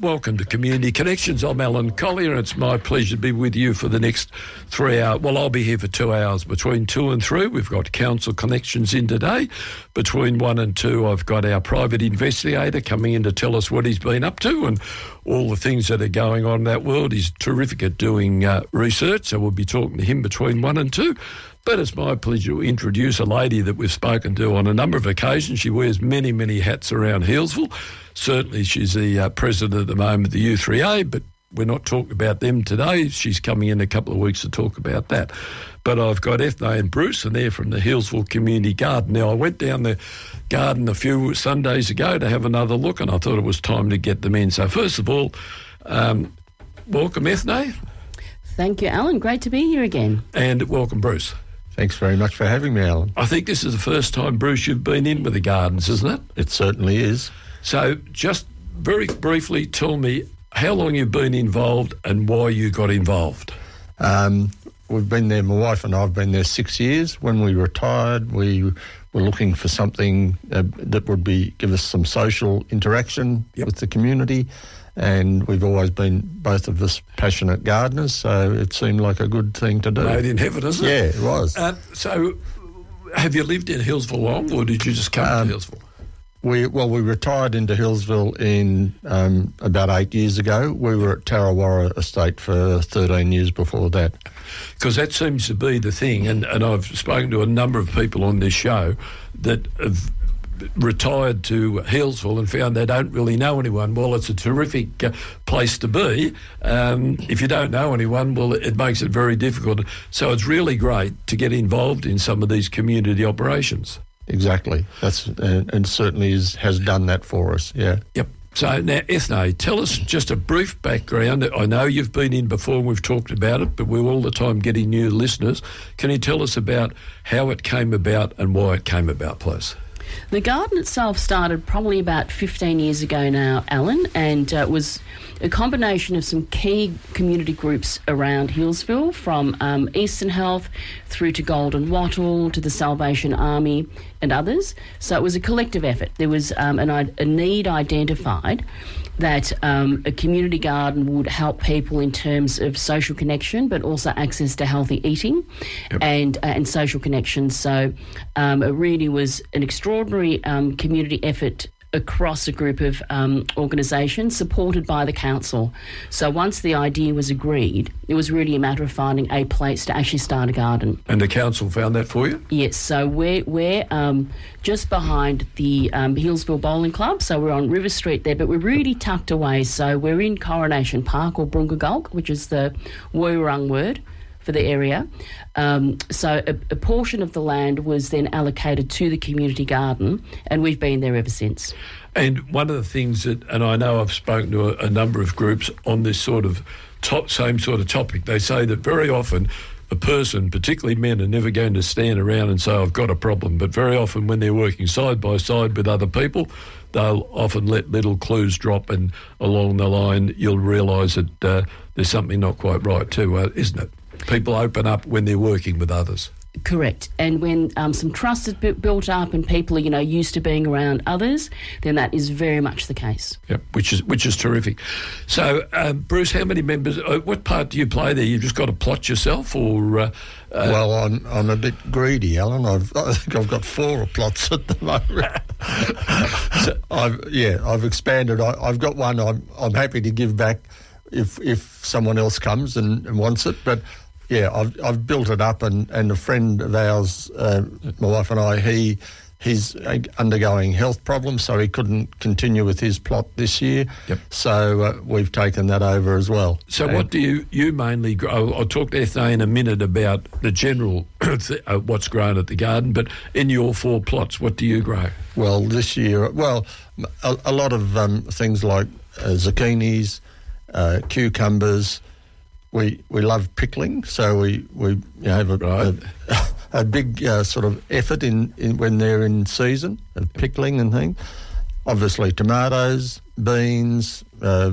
Welcome to Community Connections. I'm Alan Collier. It's my pleasure to be with you for the next 3 hours. Well, I'll be here for 2 hours. Between 2 and 3, we've got Council Connections in today. Between 1 and 2, I've got our private investigator coming in to tell us what he's been up to and all the things that are going on in that world. He's terrific at doing research, so we'll be talking to him between 1 and 2. But it's my pleasure to introduce a lady that we've spoken to on a number of occasions. She wears many, many hats around Healesville. Certainly she's the president at the moment of the U3A, but we're not talking about them today. She's coming in a couple of weeks to talk about that. But I've got Ethne and Bruce, and they're from the Healesville Community Garden. Now, I went down the garden a few Sundays ago to have another look, and I thought it was time to get them in. So first of all, welcome, Ethne. Thank you, Alan. Great to be here again. And welcome, Bruce. Thanks very much for having me, Alan. I think this is the first time, Bruce, you've been in with the gardens, isn't it? It certainly is. So just very briefly tell me how long you've been involved and why you got involved. We've been there, my wife and I have been there 6 years. When we retired, we were looking for something that would give us some social interaction with the community. And we've always been, both of us, passionate gardeners, so it seemed like a good thing to do. Made in heaven, isn't it? Yeah, it was. So have you lived in Healesville long, or did you just come to Healesville? We retired into Healesville in about 8 years ago. We were at Tarrawarra Estate for 13 years before that. Because that seems to be the thing, and I've spoken to a number of people on this show that have retired to Healesville and found they don't really know anyone. Well, it's a terrific place to be. If you don't know anyone, well, it makes it very difficult. So it's really great to get involved in some of these community operations. Exactly. That's and certainly has done that for us, yeah. Yep. So now, Ethne, tell us just a brief background. I know you've been in before and we've talked about it, but we're all the time getting new listeners. Can you tell us about how it came about and why it came about, please? The garden itself started probably about 15 years ago now, Alan, and was a combination of some key community groups around Healesville, from Eastern Health through to Golden Wattle to the Salvation Army and others. So it was a collective effort. There was a need identified that a community garden would help people in terms of social connection, but also access to healthy eating and social connections. So it really was an extraordinary community effort across a group of organisations supported by the council. So once the idea was agreed, it was really a matter of finding a place to actually start a garden. And the council found that for you? Yes, so we're just behind the Healesville Bowling Club, so we're on River Street there, but we're really tucked away. So we're in Coronation Park, or Brungagulk, which is the Woiwurrung word for the area. So a portion of the land was then allocated to the community garden, and we've been there ever since. And one of the things that, and I know I've spoken to a number of groups on this sort of same sort of topic, they say that very often a person, particularly men, are never going to stand around and say, I've got a problem. But very often when they're working side by side with other people, they'll often let little clues drop, and along the line you'll realise that there's something not quite right too, isn't it? People open up when they're working with others. Correct. And when some trust is built up and people are, used to being around others, then that is very much the case. Yep, which is terrific. So, Bruce, how many members? What part do you play there? You've just got to plot yourself, or? Well, I'm a bit greedy, Alan. I think I've got 4 plots at the moment. I've expanded. I've got one. I'm happy to give back if someone else comes and wants it, but. Yeah, I've built it up, and a friend of ours, my wife and I, he's undergoing health problems, so he couldn't continue with his plot this year. Yep. So we've taken that over as well. So what do you mainly grow? I'll talk to Ethne in a minute about the general what's grown at the garden, but in your 4 plots, what do you grow? Well, this year, a lot of things like zucchinis, cucumbers. We love pickling, so we have a big sort of effort in when they're in season of pickling and things. Obviously, tomatoes, beans,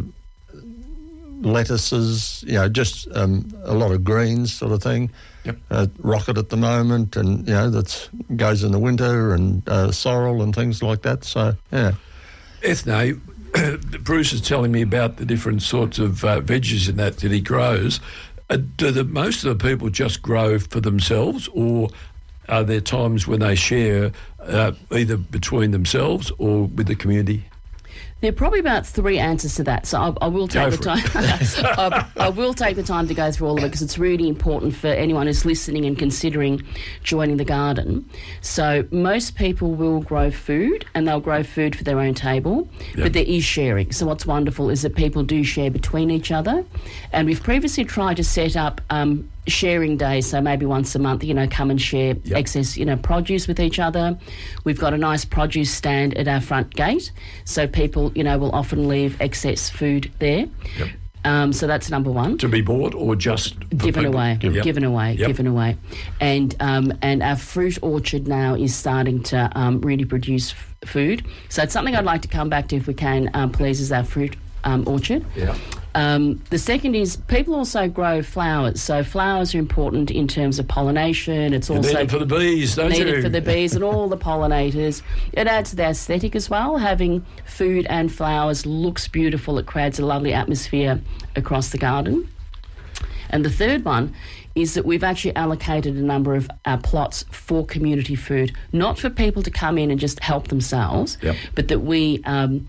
lettuces, just a lot of greens sort of thing. Yep. Rocket at the moment, and that's goes in the winter, and sorrel and things like that. So yeah. Ethne, Bruce is telling me about the different sorts of veggies and that he grows. Do most of the people just grow for themselves, or are there times when they share either between themselves or with the community? There are probably about 3 answers to that, so I will take the time. I will take the time to go through all of it because it's really important for anyone who's listening and considering joining the garden. So most people will grow food, and they'll grow food for their own table, but there is sharing. So what's wonderful is that people do share between each other, and we've previously tried to set up sharing days, so maybe once a month, come and share excess, produce with each other. We've got a nice produce stand at our front gate, so people, will often leave excess food there. So that's number one. To be bought or just given away. Given away. And our fruit orchard now is starting to really produce food. So it's something I'd like to come back to if we can, please, is our fruit orchard. The second is people also grow flowers. So flowers are important in terms of pollination. It's also needed for the bees, don't you? Needed for the bees and all the pollinators. It adds to the aesthetic as well. Having food and flowers looks beautiful. It creates a lovely atmosphere across the garden. And the third one is that we've actually allocated a number of our plots for community food, not for people to come in and just help themselves, but that we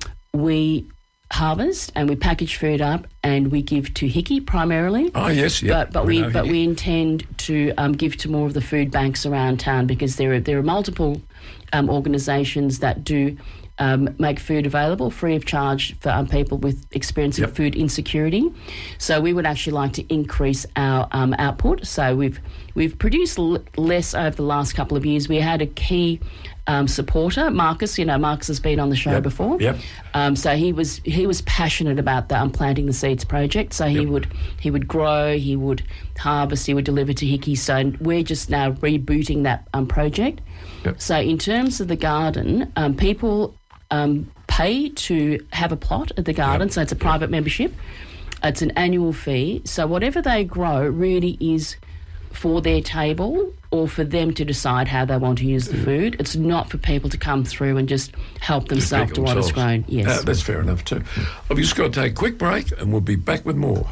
harvest and we package food up and we give to Hickey primarily. Oh yes, But we intend to give to more of the food banks around town because there are multiple organisations that do make food available free of charge for people with experiencing food insecurity. So we would actually like to increase our output. So we've produced less over the last couple of years. We had a key supporter, Marcus. Marcus has been on the show before. So he was passionate about the planting the seeds project. So he would grow, he would harvest, he would deliver to Hickey. So we're just now rebooting that project. So in terms of the garden, people pay to have a plot at the garden. So it's a private membership. It's an annual fee. So whatever they grow really is for their table or for them to decide how they want to use the food. It's not for people to come through and just help themselves to what is grown. Yes. That's fair enough too. I've just got to take a quick break and we'll be back with more.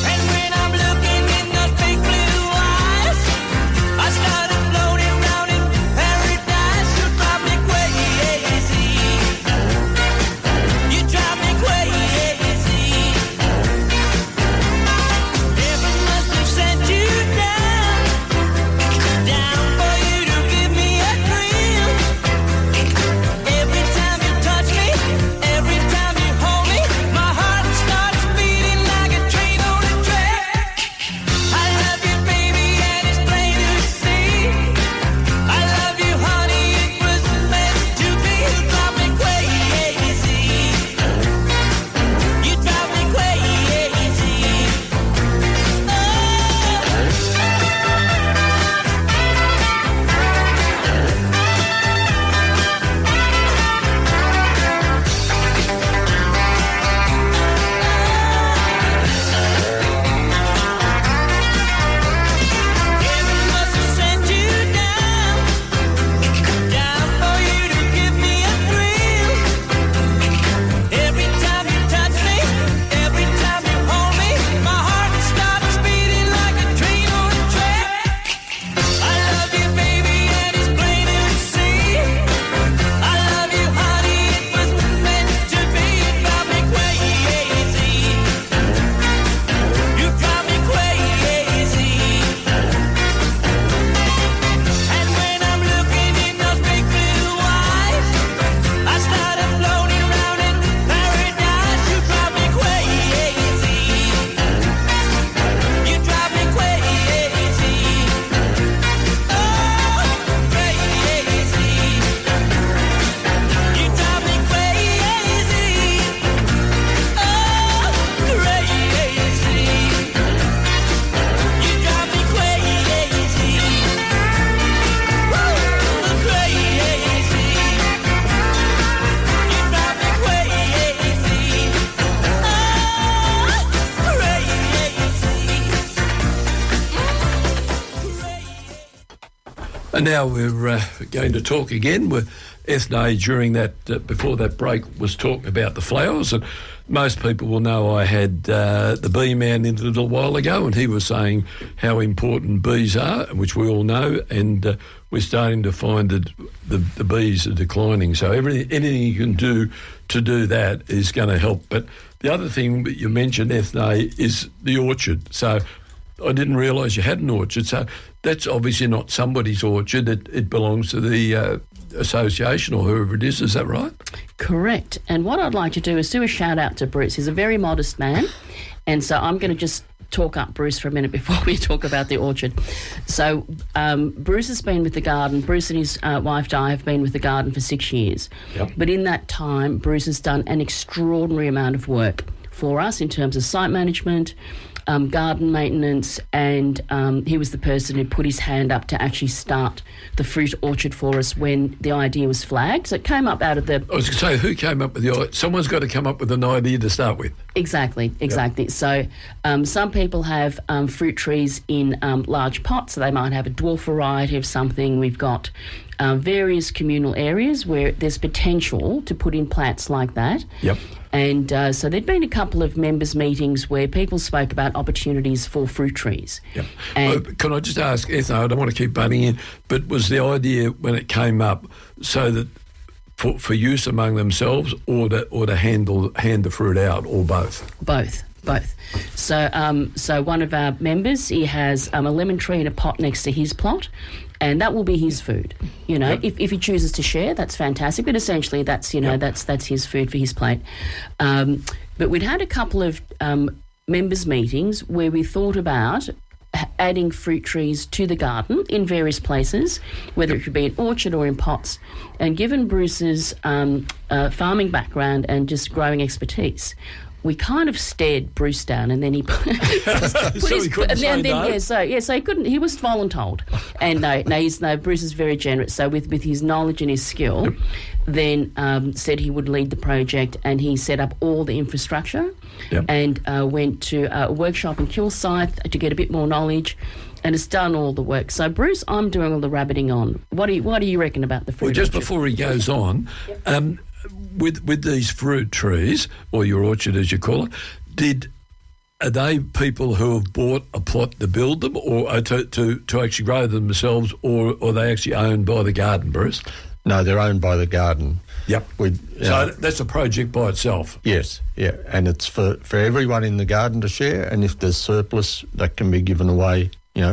I started floating round in And now we're going to talk again with Ethne. During that, before that break, was talking about the flowers, and most people will know I had the bee man in a little while ago, and he was saying how important bees are, which we all know, and we're starting to find that the bees are declining. So anything you can do to do that is going to help. But the other thing that you mentioned, Ethne, is the orchard. So I didn't realise you had an orchard. So that's obviously not somebody's orchard. It belongs to the association or whoever it is. Is that right? Correct. And what I'd like to do is do a shout out to Bruce. He's a very modest man, and so I'm going to just talk up Bruce for a minute before we talk about the orchard. So Bruce has been with the garden. Bruce and his wife Di have been with the garden for 6 years. Yep. But in that time, Bruce has done an extraordinary amount of work for us in terms of site management, garden maintenance, and he was the person who put his hand up to actually start the fruit orchard for us when the idea was flagged. So it came up out of the... I was going to say, who came up with the idea? Someone's got to come up with an idea to start with. Exactly. Yep. So some people have fruit trees in large pots, so they might have a dwarf variety of something. We've got various communal areas where there's potential to put in plants like that. Yep. And so there'd been a couple of members' meetings where people spoke about opportunities for fruit trees. Yep. And can I just ask, Ethne, I don't want to keep butting in, but was the idea when it came up so that for use among themselves or to hand the fruit out, or both? Both. So one of our members, he has a lemon tree in a pot next to his plot, and that will be his food. You know, Yep. if he chooses to share, that's fantastic. But essentially, that's that's his food for his plate. But we'd had a couple of members' meetings where we thought about adding fruit trees to the garden in various places, whether it could be an orchard or in pots. And given Bruce's farming background and just growing expertise, we kind of stared Bruce down, and then he put So he couldn't say no? So he couldn't. He was voluntold, and no. Bruce is very generous. So with his knowledge and his skill, then said he would lead the project, and he set up all the infrastructure, and went to a workshop in Kilsyth to get a bit more knowledge, and has done all the work. So Bruce, I'm doing all the rabbiting on. What do you reckon about the fruit? Well, just orchard? before he goes on. With these fruit trees, or your orchard as you call it, are they people who have bought a plot to build them, or to actually grow them themselves, or are they actually owned by the garden, Bruce? No, they're owned by the garden. Yep. So that's a project by itself. Yes, yeah, and it's for everyone in the garden to share, and if there's surplus, that can be given away,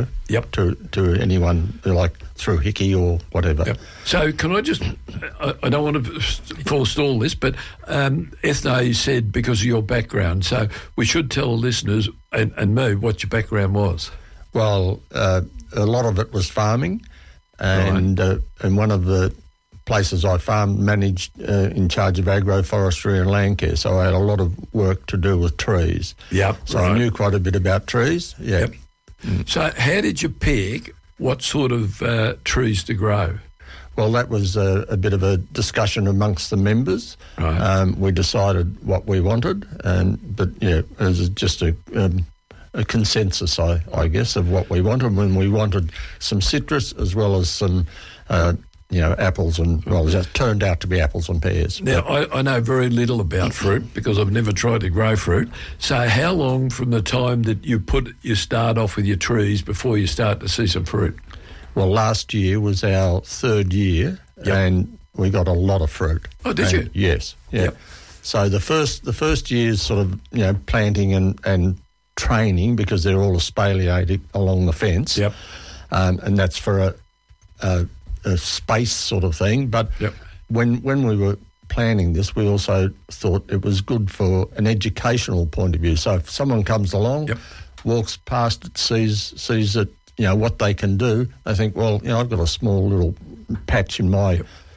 to anyone, like through Hickey or whatever. Yep. So can I just, I don't want to forestall this, but Ethne said because of your background, so we should tell listeners and me what your background was. Well, a lot of it was farming, and one of the places I farmed, managed in charge of agroforestry and land care, so I had a lot of work to do with trees. Yep. So I knew quite a bit about trees. Yeah. Yep. So how did you pick what sort of trees to grow? Well, that was a bit of a discussion amongst the members. Right. We decided what we wanted, but it was just a consensus, I guess, of what we wanted. When we wanted some citrus as well as some, apples, and it turned out to be apples and pears. Now, I know very little about fruit because I've never tried to grow fruit. So how long from the time that you start off with your trees before you start to see some fruit? Well, last year was our third year, and we got a lot of fruit. Oh, did you? Yes. Yeah. Yep. So the first year is sort of planting and training, because they're all espaliated along the fence. Yep. And that's for a space sort of thing. But when we were planning this, we also thought it was good for an educational point of view. So if someone comes along, walks past it, sees it, what they can do, they think, well, I've got a small little patch in my,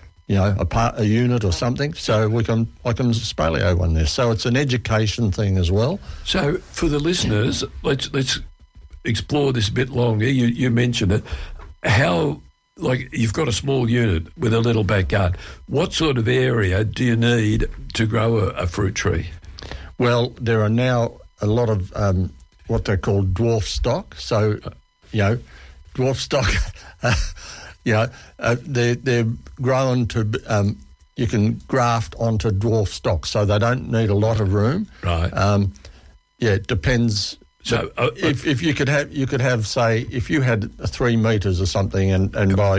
a unit or something, so I can spalio one there. So it's an education thing as well. So for the listeners, let's explore this a bit longer. You mentioned it. How, like, you've got a small unit with a little backyard. What sort of area do you need to grow a fruit tree? Well, there are now a lot of what they call dwarf stock. So, dwarf stock, they're grown to. You can graft onto dwarf stock, so they don't need a lot of room. Right. It depends. So if you could have say if you had 3 metres or something and by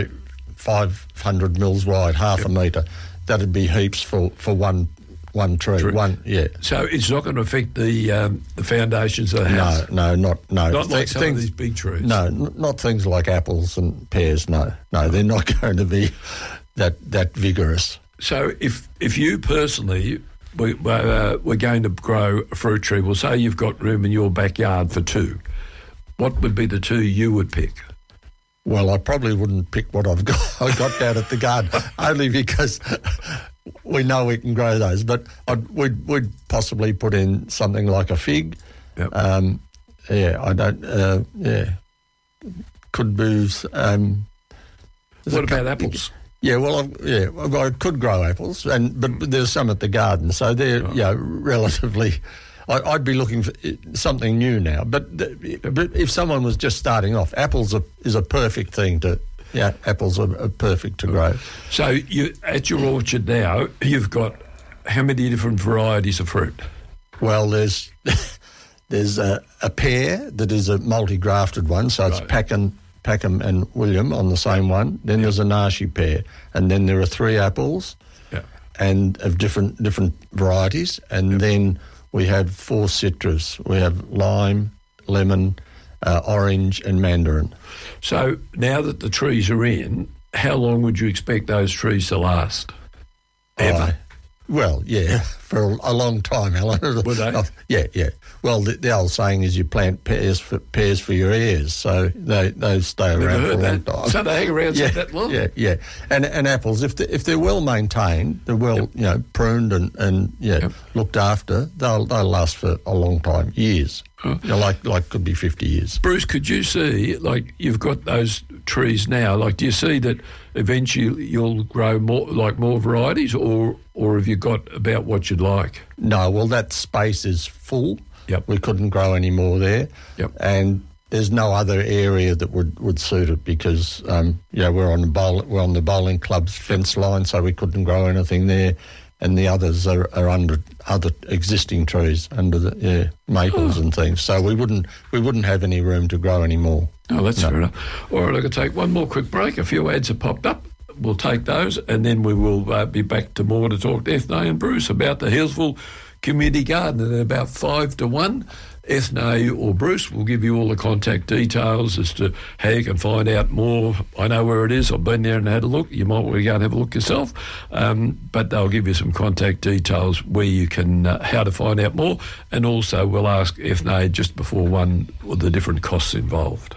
500 mils wide, half a metre, that'd be heaps for one tree. So it's not going to affect the foundations of the house. No. Not like some of these big trees. No, not things like apples and pears. No, they're not going to be that vigorous. So if you personally were going to grow a fruit tree, well, say you've got room in your backyard for 2, what would be the 2 you would pick? Well, I probably wouldn't pick what I got down at the garden, only because we know we can grow those. But we'd possibly put in something like a fig. Yep. I don't. Could be. What about apples? Yeah, I could grow apples, but there's some at the garden, so they're relatively. I'd be looking for something new now, but if someone was just starting off, apples is a perfect thing to. Yeah, apples are perfect to grow. So you at your orchard now, you've got how many different varieties of fruit? Well, there's a pear that is a multi-grafted one, so it's Packham and William on the same one. Then there's a Nashi pear, and then there are 3 apples, and of different varieties, and then we have 4 citrus. We have lime, lemon, orange, and mandarin. So now that the trees are in, how long would you expect those trees to last? Ever? Well, yeah, for a long time, Alan. Would they? Yeah. Well, the old saying is you plant pears for your ears, so they stay around for a long time. So they hang around that long? Yeah. And apples, if they're well maintained, they're well pruned and looked after, they'll last for a long time, years. Like could be 50 years. Bruce, could you see, like you've got those trees now, like do you see that eventually you'll grow more varieties or have you got about what you'd like? No, well that space is full. Yep. We couldn't grow any more there. Yep. And there's no other area that would suit it because we're on the bowling club's fence line, so we couldn't grow anything there. And the others are under other existing trees, under the maples and things. So we wouldn't have any room to grow any more. Oh, that's fair enough. All right, I could take one more quick break. A few ads have popped up. We'll take those, and then we will be back to more to talk to Ethne and Bruce about the Healesville Community Garden. And at about 5 to 1, Ethne or Bruce will give you all the contact details as to how you can find out more. I know where it is. I've been there and had a look. You might want to go and have a look yourself. But they'll give you some contact details where you can, how to find out more. And also we'll ask Ethne just before 1 the different costs involved.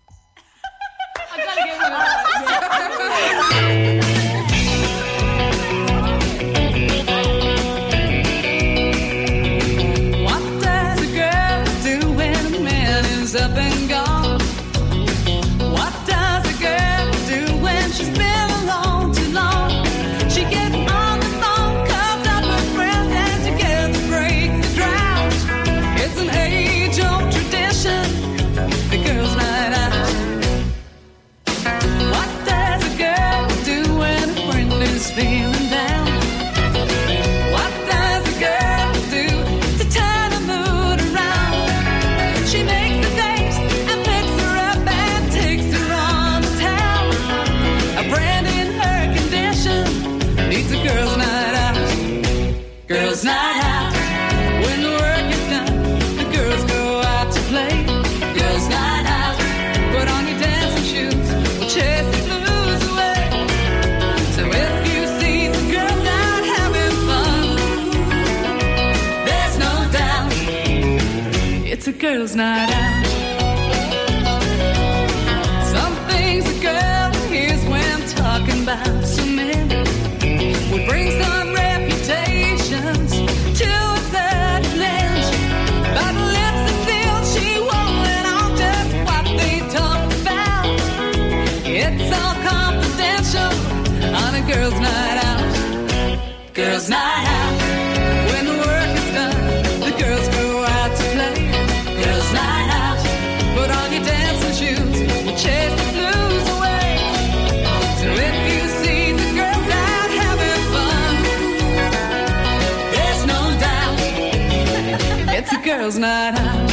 Up and gone. What does a girl do when she's been alone too long? She gets on the phone, calls up her friends, and together breaks the drought. It's an age-old tradition, the girls' night out. What does a girl do when a friend is feeling down? What does a girl do to turn a mood around? She makes girls' night out. Girls' night out. When the work is done, the girls go out to play. Girls' night out. Put on your dancing shoes. We'll chase the blues away. So if you see the girls out having fun, there's no doubt it's a girls' night out. Some things a girl hears when talking about some men would bring some reputations to a certain end. But lips are sealed, she won't let on just what they talk about. It's all confidential on a girls' night out. Girls' night out. When the work is done, the girls go out to play. Girls' night out. Put on your dancing shoes, we'll chase the blues away. girls' night out.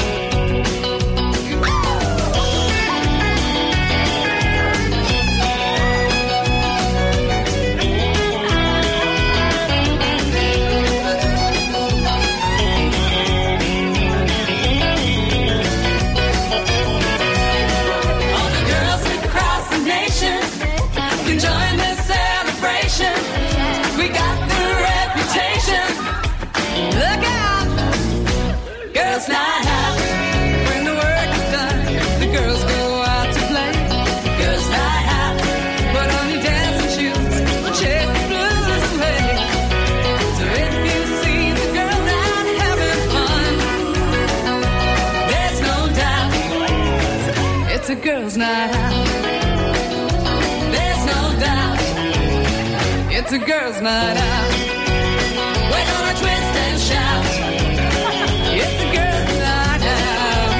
All the girls across the nation can join this celebration. We got the reputation. Look out! Girls' night out. When the work is done, the girls go out to play. Girls' night out. Put on your dancing shoes, chase the blues away. So if you see the girls out having fun, there's no doubt it's a girls' night out. There's no doubt it's a girls' night out. We're gonna twist and shout. It's a girls' night out.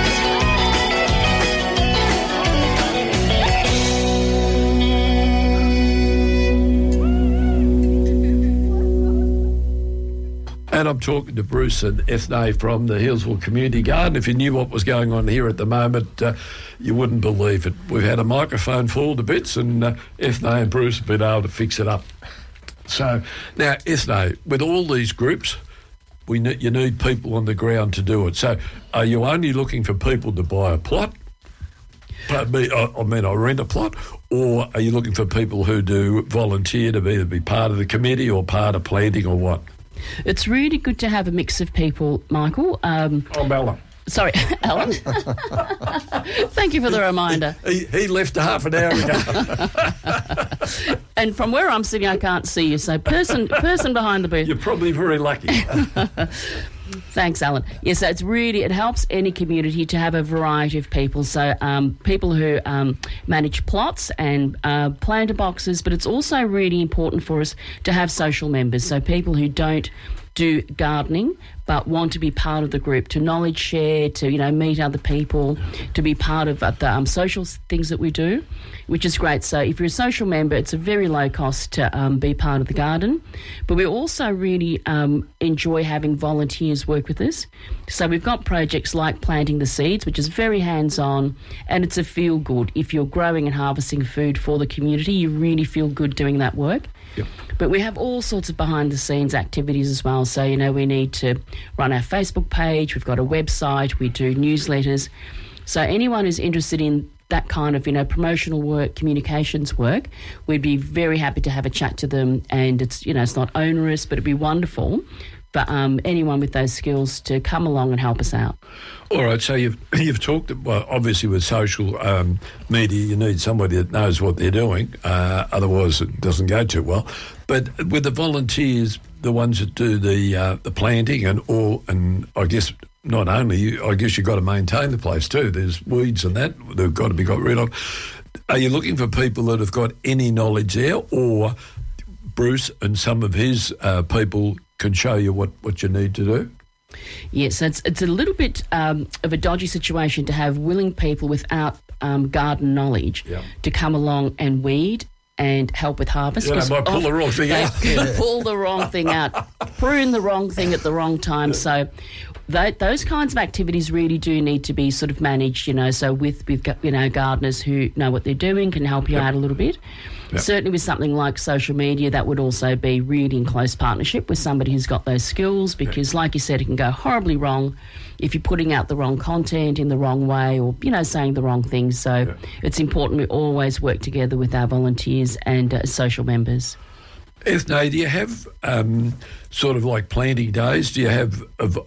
And I'm talking to Bruce and Ethne from the Hillsville Community Garden. If you knew what was going on here at the moment, you wouldn't believe it. We've had a microphone fall to bits, and Ethne and Bruce have been able to fix it up. So now, Ethne, with all these groups, you need people on the ground to do it. So are you only looking for people to buy a plot? I rent a plot, or are you looking for people who do volunteer to either be part of the committee or part of planting or what? It's really good to have a mix of people, Michael. I'm Alan. Sorry, Alan. Thank you for the reminder. He left half an hour ago. And from where I'm sitting, I can't see you. So person behind the booth. You're probably very lucky. Thanks, Alan. Yes, it helps any community to have a variety of people. So people who manage plots and planter boxes, but it's also really important for us to have social members. So people who don't do gardening but want to be part of the group, to knowledge share, to meet other people, to be part of the social things that we do, which is great. So if you're a social member, it's a very low cost to be part of the garden. But we also really enjoy having volunteers work with us. So we've got projects like planting the seeds, which is very hands-on, and it's a feel-good. If you're growing and harvesting food for the community, you really feel good doing that work. Yep. But we have all sorts of behind-the-scenes activities as well. So, we need to run our Facebook page. We've got a website. We do newsletters. So anyone who's interested in that kind of, promotional work, communications work, we'd be very happy to have a chat to them. And it's, it's not onerous, but it'd be wonderful for anyone with those skills to come along and help us out. All right, so you've talked, well, obviously with social media, you need somebody that knows what they're doing, otherwise it doesn't go too well. But with the volunteers, the ones that do the planting and I guess not only, I guess you've got to maintain the place too. There's weeds and that they've got to be got rid of. Are you looking for people that have got any knowledge there, or Bruce and some of his people can show you what you need to do? Yes, it's a little bit of a dodgy situation to have willing people without garden knowledge to come along and weed and help with harvest. Yeah, they might pull the wrong thing out. Pull the wrong thing out, prune the wrong thing at the wrong time. So those kinds of activities really do need to be sort of managed, so with gardeners who know what they're doing, can help you out a little bit. Yep. Certainly with something like social media, that would also be really in close partnership with somebody who's got those skills, because like you said, it can go horribly wrong if you're putting out the wrong content in the wrong way, or, saying the wrong things. So it's important we always work together with our volunteers and social members. Ethne, do you have sort of like planting days? Do you have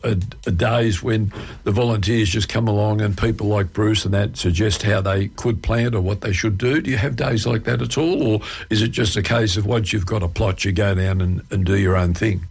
days when the volunteers just come along and people like Bruce and that suggest how they could plant or what they should do? Do you have days like that at all, or is it just a case of once you've got a plot, you go down and do your own thing?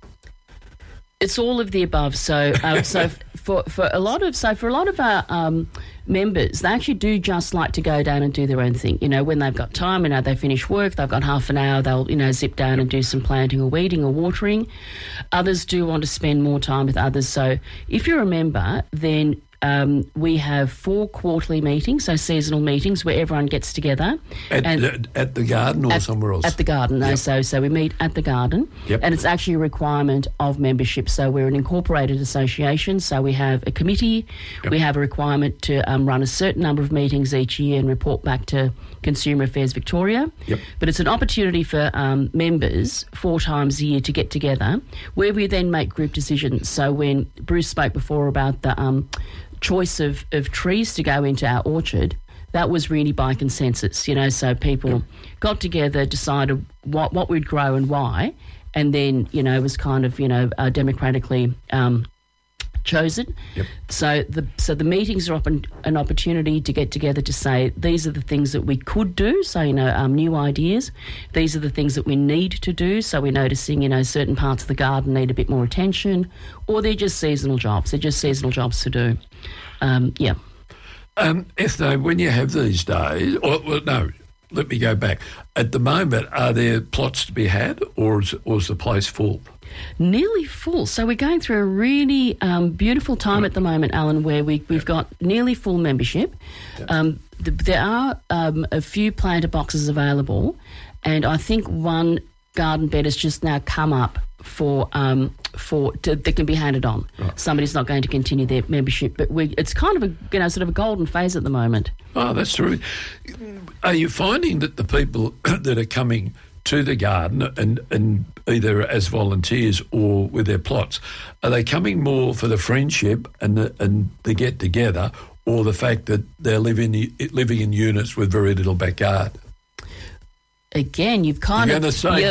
It's all of the above. So, for a lot of our members, they actually do just like to go down and do their own thing. When they've got time, they finish work, they've got half an hour, they'll zip down and do some planting or weeding or watering. Others do want to spend more time with others. So, if you're a member, then we have 4 quarterly meetings, so seasonal meetings where everyone gets together. At the garden or somewhere else? At the garden, no. Yep. So we meet at the garden, and it's actually a requirement of membership. So we're an incorporated association, so we have a committee. We have a requirement to run a certain number of meetings each year and report back to Consumer Affairs Victoria. But it's an opportunity for members 4 times a year to get together, where we then make group decisions. So when Bruce spoke before about the choice of trees to go into our orchard, that was really by consensus, so people got together, decided what we'd grow and why, and then, it was kind of, democratically chosen. So the meetings are an opportunity to get together to say, these are the things that we could do, so, new ideas. These are the things that we need to do, so we're noticing, certain parts of the garden need a bit more attention, or they're just seasonal jobs. They're just seasonal jobs to do. Ethno, when you have these days, let me go back. At the moment, are there plots to be had, or is the place full? Nearly full. So we're going through a really beautiful time at the moment, Alan, where we've got nearly full membership. There are a few planter boxes available, and I think one garden bed has just now come up that can be handed on. Somebody's not going to continue their membership, but it's kind of sort of a golden phase at the moment. Oh, that's true. Are you finding that the people that are coming to the garden and either as volunteers or with their plots, are they coming more for the friendship and the get together, or the fact that they're living in units with very little backyard? Again, you've kind of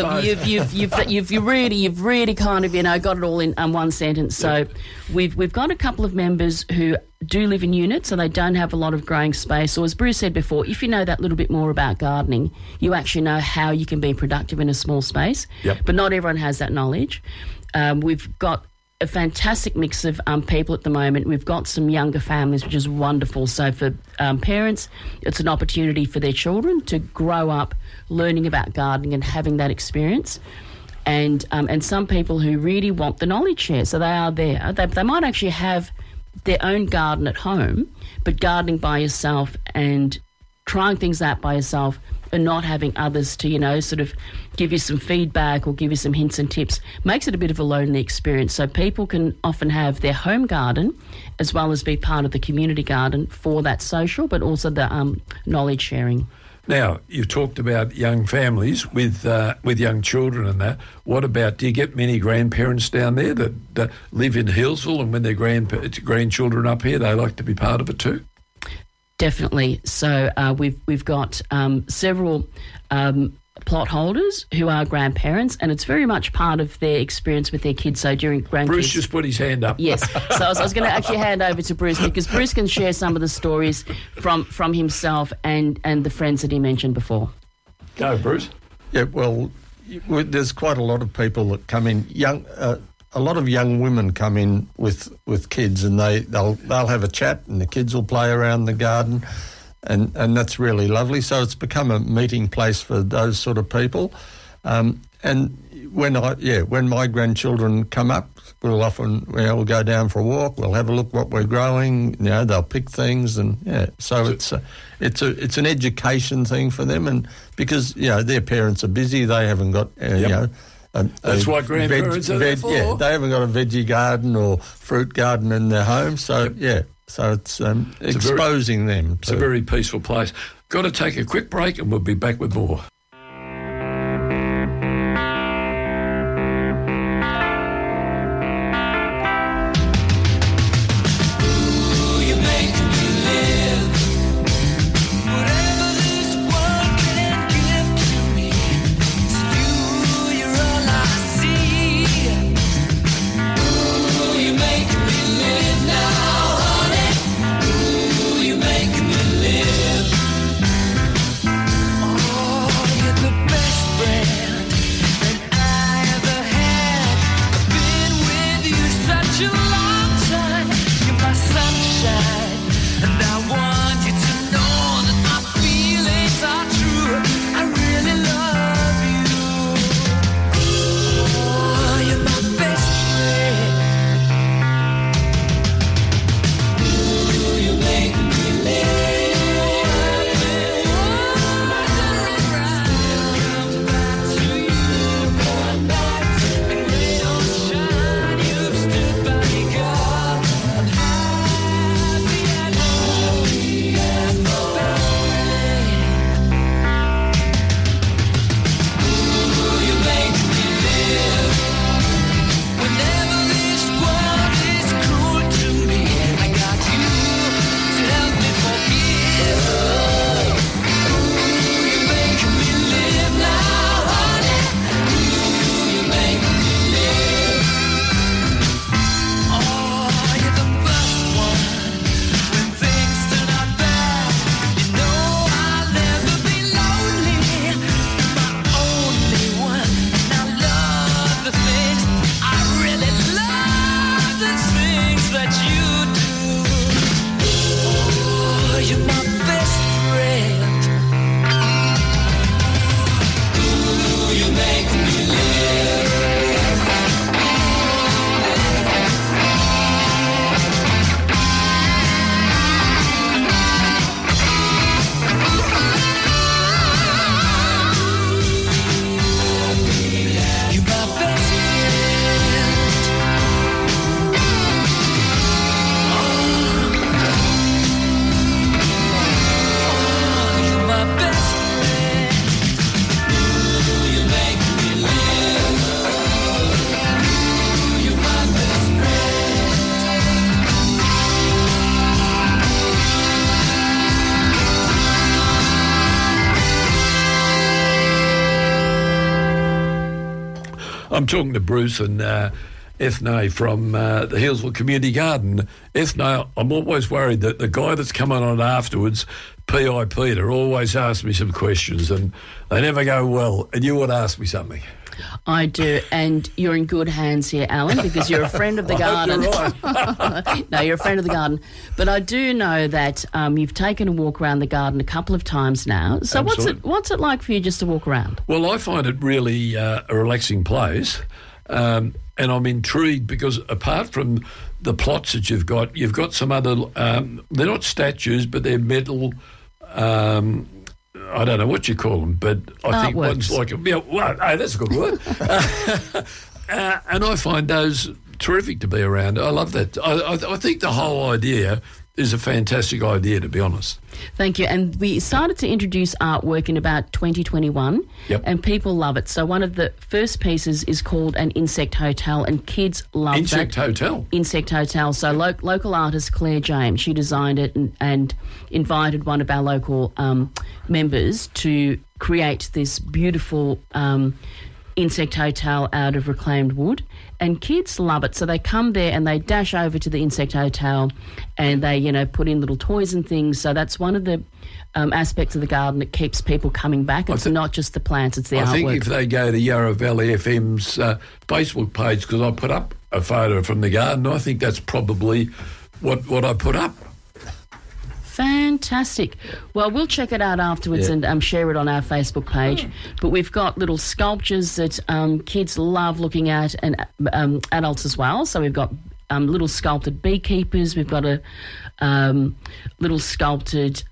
you've really kind of got it all in one sentence. So we've got a couple of members who do live in units, so they don't have a lot of growing space. Or as Bruce said before, if you know that little bit more about gardening, you actually know how you can be productive in a small space. But not everyone has that knowledge. We've got a fantastic mix of people at the moment. We've got some younger families, which is wonderful. So for parents, it's an opportunity for their children to grow up learning about gardening and having that experience. And some people who really want the knowledge share, so they are there. They might actually have their own garden at home, but gardening by yourself and trying things out by yourself and not having others to, sort of give you some feedback or give you some hints and tips makes it a bit of a lonely experience. So people can often have their home garden as well as be part of the community garden for that social, but also the knowledge sharing. Now, you've talked about young families with young children and that. What about, do you get many grandparents down there that live in Healesville, and when their grandchildren up here, they like to be part of it too? Definitely. So we've got several plot holders who are grandparents, and it's very much part of their experience with their kids. So during grandkids... Bruce just put his hand up. Yes. So I was going to actually hand over to Bruce, because Bruce can share some of the stories from himself and the friends that he mentioned before. Go, Bruce. Yeah, well, there's quite a lot of people that come in. A lot of young women come in with kids, and they'll have a chat, and the kids will play around the garden, and that's really lovely. So it's become a meeting place for those sort of people. And when my grandchildren come up, we'll often we'll go down for a walk. We'll have a look what we're growing. They'll pick things, and so it's an education thing for them, and because their parents are busy, they haven't got that's what grandparents are there for. Yeah, they haven't got a veggie garden or fruit garden in their home, so so it's exposing them. It's a very peaceful place. Got to take a quick break, and we'll be back with more. I'm talking to Bruce and Ethne from the Healesville Community Garden. Ethne, I'm always worried that the guy that's coming on afterwards, P.I. Peter, always asks me some questions and they never go well. And you would ask me something. I do, and you're in good hands here, Alan, because you're a friend of the garden. Right. No, you're a friend of the garden. But I do know that you've taken a walk around the garden a couple of times now. So what's it like for you just to walk around? Well, I find it really a relaxing place, and I'm intrigued because apart from the plots that you've got some other, they're not statues, but they're metal, I don't know what you call them, but I think one's like, that's a good word. And I find those terrific to be around. I love that. I think the whole idea is a fantastic idea, to be honest. Thank you. And we started to introduce artwork in about 2021, and people love it. So one of the first pieces is called An Insect Hotel, and kids love Insect Hotel? Insect Hotel. So local artist Claire James, she designed it and invited one of our local members to create this beautiful insect hotel out of reclaimed wood, and kids love it. So they come there and they dash over to the insect hotel and they, put in little toys and things. So that's one of the aspects of the garden that keeps people coming back. It's not just the plants, it's the artwork. I think if they go to Yarra Valley FM's Facebook page, because I put up a photo from the garden, I think that's probably what I put up. Fantastic. Well, we'll check it out afterwards and share it on our Facebook page. But we've got little sculptures that kids love looking at, and adults as well. So we've got little sculpted beekeepers. We've got a little sculpted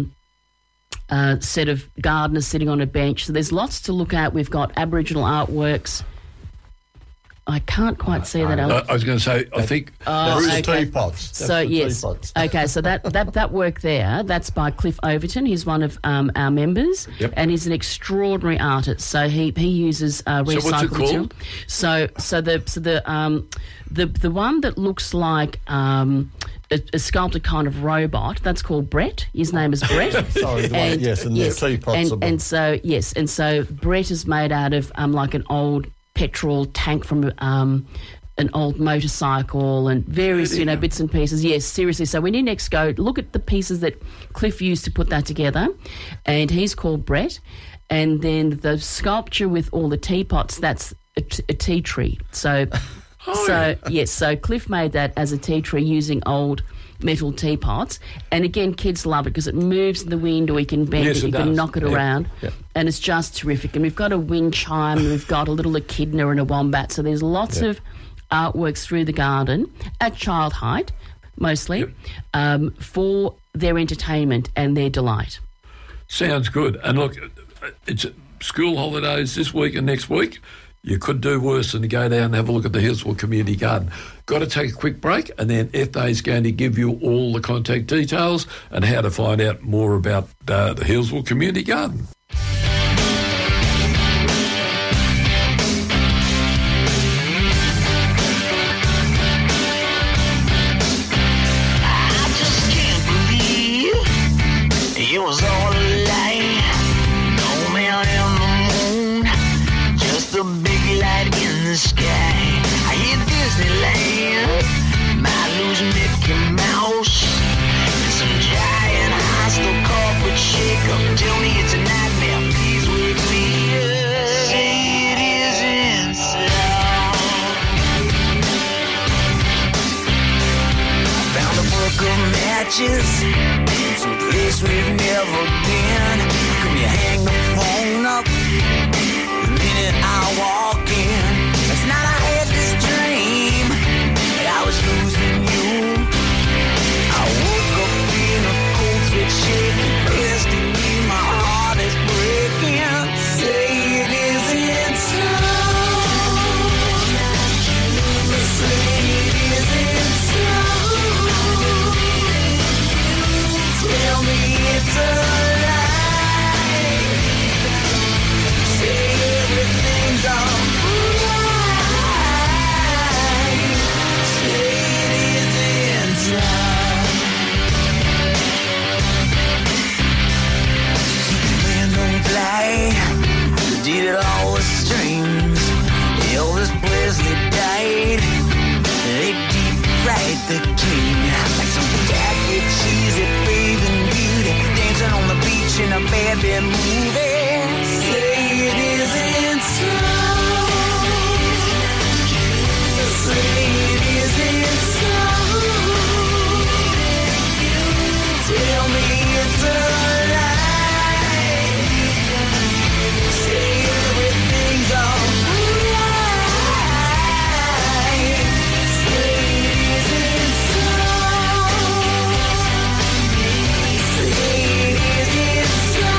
set of gardeners sitting on a bench. So there's lots to look at. We've got Aboriginal artworks. I can't quite see that, Alex. I was going to say, I think... That's the teapots. So, yes. Okay, so that work there, that's by Cliff Overton. He's one of our members, and he's an extraordinary artist. So he uses recycled So what's it material. called? So the one that looks like a sculpted kind of robot, that's called Brett. His name is Brett. Sorry, the teapots. And so Brett is made out of like an old petrol tank from an old motorcycle and various, bits and pieces. Yes, seriously. So when you next go, look at the pieces that Cliff used to put that together, and he's called Brett. And then the sculpture with all the teapots, that's a tea tree. So, so Cliff made that as a tea tree using old metal teapots, and again kids love it because it moves in the wind, or you can bend it, you can knock it around, and it's just terrific. And we've got a wind chime, and we've got a little echidna and a wombat, so there's lots of artworks through the garden at child height mostly, for their entertainment and their delight. Sounds good. And look, it's school holidays this week and next week. You could do worse than to go down and have a look at the Healesville Community Garden. Got to take a quick break, and then Ethne is going to give you all the contact details and how to find out more about the Healesville Community Garden. I just can't believe it was all a lie. No man in the moon, just a big light in the sky. I hit Disneyland, might lose Mickey Mouse, and some giant hostile corporate shake-up. Tell me it's a nightmare, please wake me up. Say it isn't so. I found a book of matches, some place we've never been. Can you hang the phone up the minute I walk in? Last night I had this dream that I was losing you. I woke up in a cold sweat shaking, resting me, my heart is breaking. Say it isn't so. Say it isn't so. Tell me it's a lie. Say everything's alright. Say it isn't so. Superman don't fly, did it all with strings. Elvis Elvis Presley died. They deep fried the king like some tacky, cheesy bathing beauty dancing on the beach in a baby movie. Say it isn't so. Say it isn't so. Tell me it's a lie. Say everything's alright. Say it isn't so. Say it isn't so.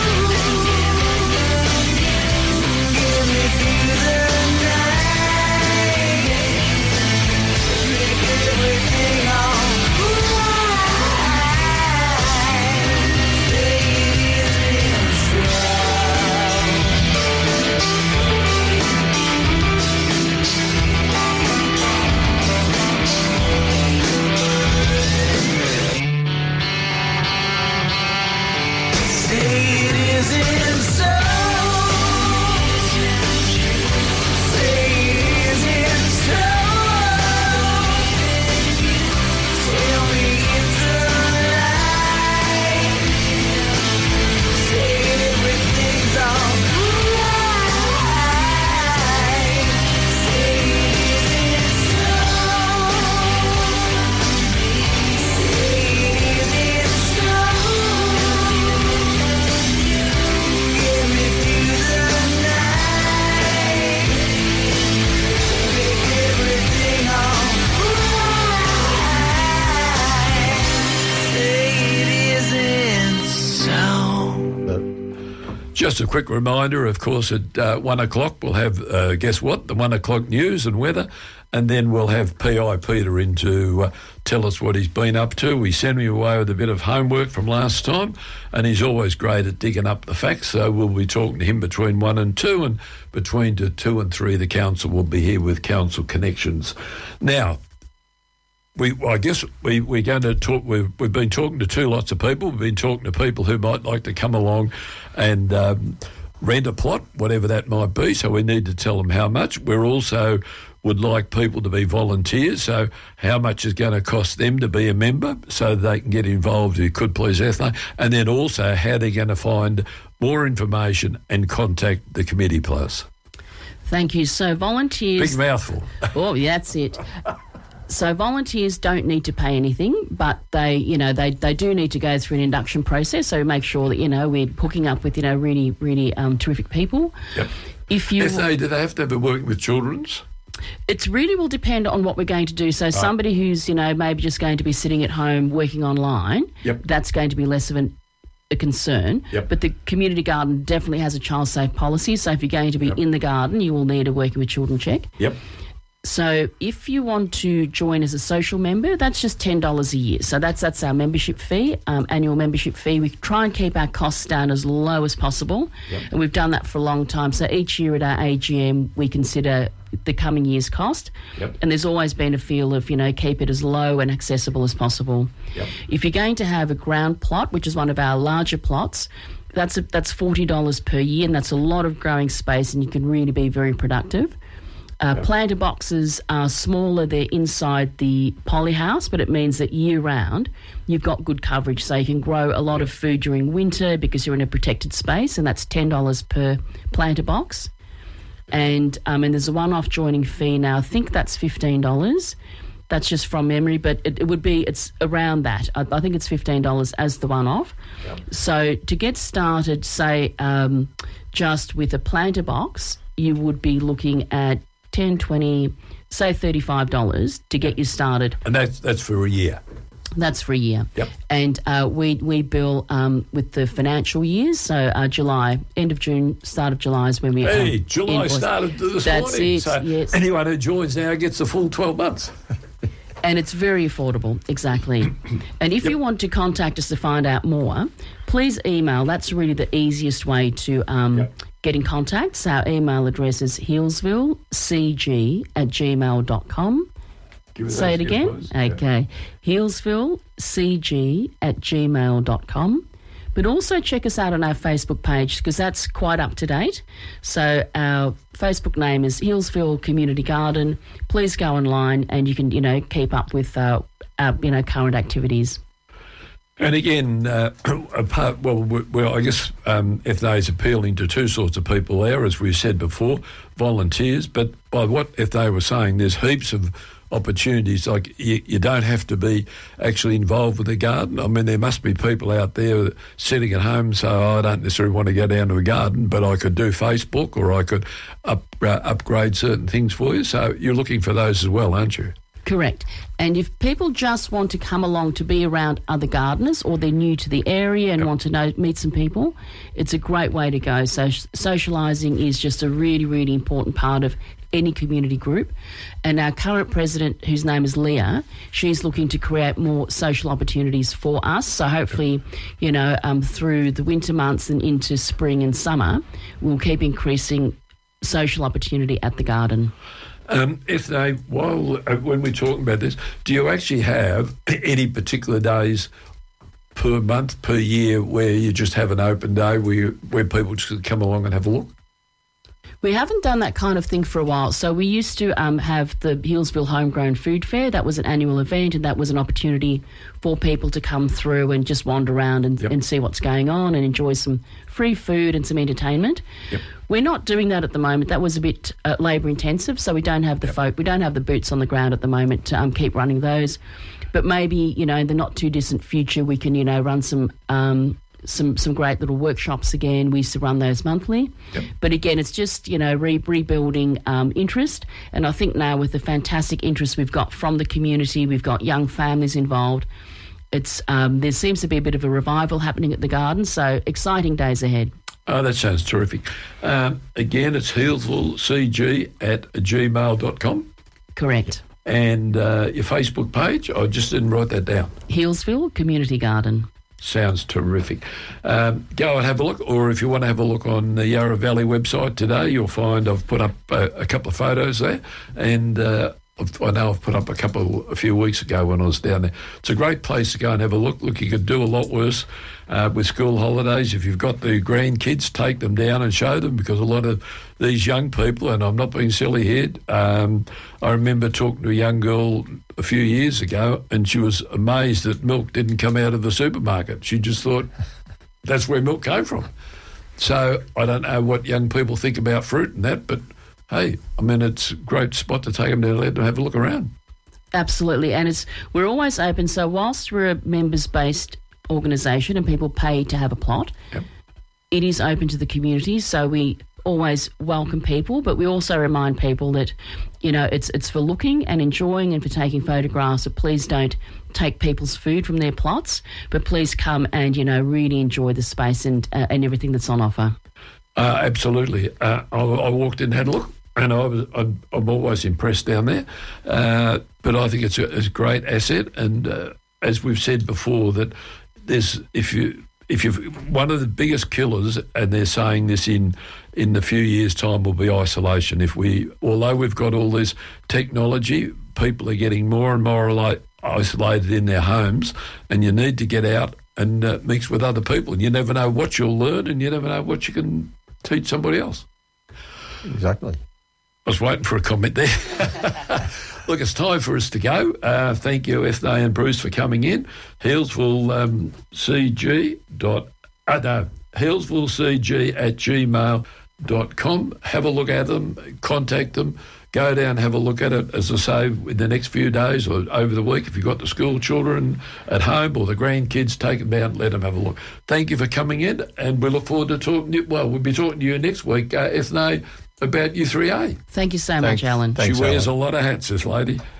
Get me through the night. Make everything alright. Say it isn't so. Say it isn't so. Say it isn't so. Tell me it's a lie. Say everything's alright. Say it isn't so. Say it isn't so. Get me through the night. Make everything alright. Say it isn't so. Just a quick reminder, of course, at 1 o'clock we'll have, guess what, the 1 o'clock news and weather, and then we'll have P.I. Peter in to tell us what he's been up to. We sent him away with a bit of homework from last time, and he's always great at digging up the facts, so we'll be talking to him between 1 and 2, and between 2 and 3 the council will be here with Council Connections. Now, I guess we're going to talk. We've been talking to two lots of people. We've been talking to people who might like to come along and rent a plot, whatever that might be. So we need to tell them how much. We're also would like people to be volunteers. So how much is going to cost them to be a member so they can get involved, if you could please, Ethne. And then also how they're going to find more information and contact the committee plus. Thank you. So volunteers... Big mouthful. Oh, that's it. So volunteers don't need to pay anything, but they do need to go through an induction process. So make sure that, we're hooking up with, really, really terrific people. Yep. If you... Do they have to be working with children's? It really will depend on what we're going to do. So somebody who's, maybe just going to be sitting at home working online, that's going to be less of a concern. Yep. But the community garden definitely has a child safe policy. So if you're going to be in the garden, you will need a working with children check. Yep. So if you want to join as a social member, that's just $10 a year. So that's our membership fee, annual membership fee. We try and keep our costs down as low as possible, and we've done that for a long time. So each year at our AGM, we consider the coming year's cost, and there's always been a feel of, keep it as low and accessible as possible. If you're going to have a ground plot, which is one of our larger plots, that's $40 per year, and that's a lot of growing space, and you can really be very productive. Planter boxes are smaller, they're inside the polyhouse, but it means that year-round you've got good coverage. So you can grow a lot of food during winter because you're in a protected space, and that's $10 per planter box. And there's a one-off joining fee now. I think that's $15. That's just from memory, but it's around that. I think it's $15 as the one-off. So to get started, say, just with a planter box, you would be looking at $10, $20, say $35 to get you started. And that's for a year? That's for a year. Yep. And we bill with the financial years, so July, end of June, start of July is when we July invoice. started this That's morning. it, So yes. anyone who joins now gets the full 12 months. And it's very affordable, exactly. And if you want to contact us to find out more, please email. That's really the easiest way to get in contact. So our email address is healesvillecg@gmail.com. Say it again. Okay. healesvillecg@gmail.com. But also check us out on our Facebook page because that's quite up to date. So our Facebook name is Healesville Community Garden. Please go online and you can, keep up with our current activities. And again, I guess FNA is appealing to two sorts of people there, as we said before, volunteers. But by what FNA were saying, there's heaps of opportunities. Like you don't have to be actually involved with the garden. I mean, there must be people out there sitting at home, so I don't necessarily want to go down to a garden, but I could do Facebook or I could upgrade certain things for you. So you're looking for those as well, aren't you? Correct. And if people just want to come along to be around other gardeners or they're new to the area and want to meet some people, it's a great way to go. So socialising is just a really, really important part of any community group. And our current president, whose name is Leah, she's looking to create more social opportunities for us. So hopefully, through the winter months and into spring and summer, we'll keep increasing social opportunity at the garden. When we're talking about this, do you actually have any particular days per month, per year, where you just have an open day where people just come along and have a look? We haven't done that kind of thing for a while. So we used to have the Healesville Homegrown Food Fair. That was an annual event and that was an opportunity for people to come through and just wander around and see what's going on and enjoy some free food and some entertainment. Yep. We're not doing that at the moment. That was a bit labour intensive, so we don't have the boots on the ground at the moment to keep running those. But maybe, in the not too distant future, we can, run some great little workshops again. We used to run those monthly. Yep. But again, it's just, rebuilding interest. And I think now with the fantastic interest we've got from the community, we've got young families involved, there seems to be a bit of a revival happening at the garden. So exciting days ahead. Oh, that sounds terrific. Again, it's healesvillecg@gmail.com. Correct. And your Facebook page, I just didn't write that down. Healesville Community Garden. Sounds terrific. Go and have a look, or if you want to have a look on the Yarra Valley website today, you'll find I've put up a couple of photos there, and I know I've put up a few weeks ago when I was down there. It's a great place to go and have a look. Look, you could do a lot worse with school holidays. If you've got the grandkids, take them down and show them, because a lot of these young people, and I'm not being silly here, I remember talking to a young girl a few years ago and she was amazed that milk didn't come out of the supermarket. She just thought that's where milk came from. So I don't know what young people think about fruit and that, but hey, I mean, it's a great spot to take them down there to have a look around. Absolutely, and we're always open. So whilst we're a members-based organisation and people pay to have a plot, it is open to the community. So we always welcome people, but we also remind people that, it's for looking and enjoying and for taking photographs. So please don't take people's food from their plots, but please come and, really enjoy the space and everything that's on offer. Absolutely. I walked in and had a look, and I'm always impressed down there. But I think it's a great asset, and as we've said before, that if you one of the biggest killers, and they're saying this in the few years' time, will be isolation. Although we've got all this technology, people are getting more and more isolated in their homes, and you need to get out and mix with other people. And you never know what you'll learn, and you never know what you can teach somebody else. Exactly. I was waiting for a comment there. Look, it's time for us to go. Thank you, FNA and Bruce, for coming in. healesvillecg@gmail.com. Have a look at them, contact them, go down, have a look at it, as I say, in the next few days or over the week. If you've got the school children at home or the grandkids, take them out and let them have a look. Thank you for coming in, and we look forward to talking to you. Well, we'll be talking to you next week, FNA, about U3A. Thank you so much, Alan. She wears a lot of hats, this lady.